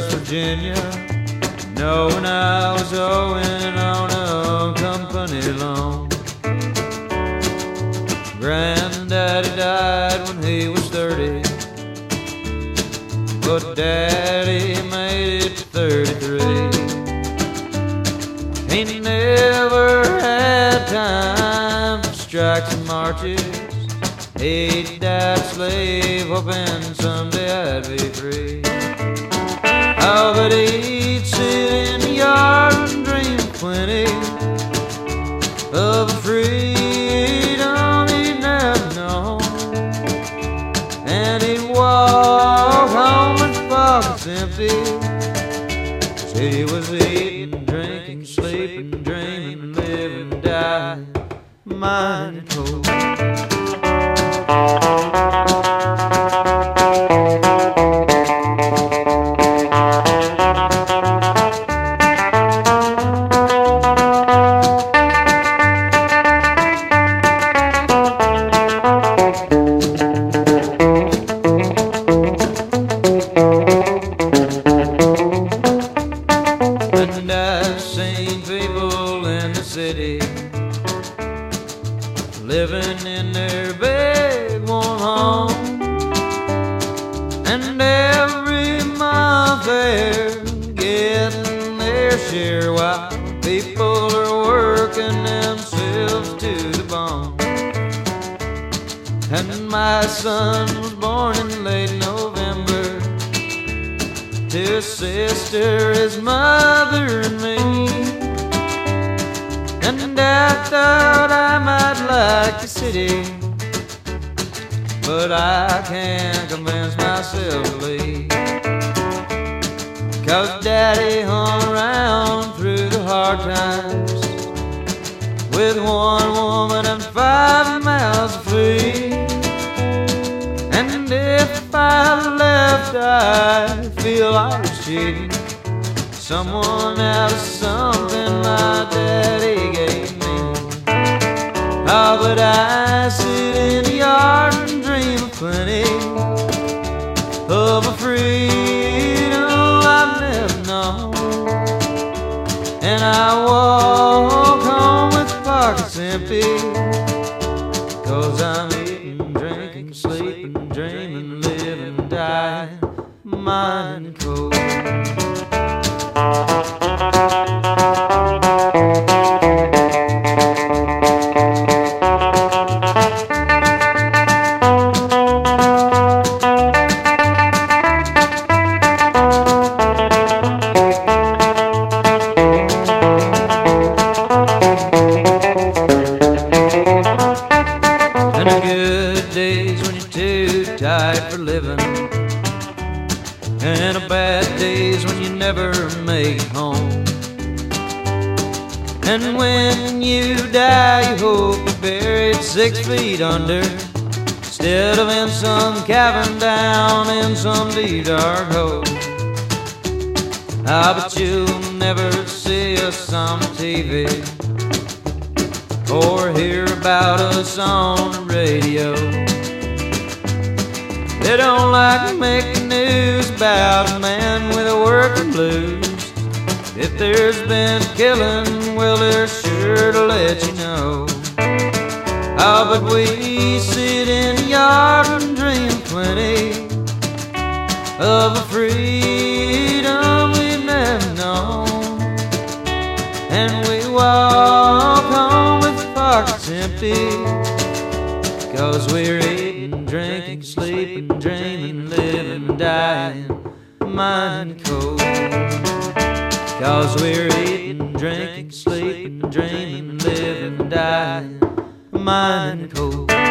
West Virginia, knowing I was owing on a company loan. Granddaddy died when he was 30, but Daddy made it to 33. He never had time for strikes and marches. He died a slave, hoping someday I'd be free. Oh, but he'd sit in the yard and dream plenty of freedom he'd never known. And he'd walk home with pockets empty. Said he was eating, drinking, sleeping, dreaming, living, dying, mind and cold. And I've seen people in the city living in their big warm home, and every month they're getting their share while people are working themselves to the bone. And my son was born in late November to his sister, his mother, and me. And I thought I might like the city, but I can't convince myself to leave. 'Cause Daddy hung around through the hard times with one woman and 5 mouths free. And if I left, I feel I was cheating someone out of something my daddy gave me. Oh, but I sit in the yard and dream of plenty of a freedom I've never known. And I walk home with pockets empty, 'cause I'm eating, drinking, sleeping, dreaming, living, dying, mind and cold. And the good days when you're too tired for living, and the bad days when you never make it home. And when you die, you hope you're buried 6 feet under, instead of in some cabin down in some deep dark hole. Ah, but you'll never see us on TV or hear about us on the radio. They don't like making news about a man with a working blues. If there's been killing, well, they're sure to let you know. Oh, but we sit in the yard and dream plenty of a freedom we've never known. And we walk home with pockets empty, 'cause we're eating, drinking, sleeping, dreaming, living, dying, mind cold. 'Cause we're eating, drinking, sleeping, dreaming, living, dying, mind cold.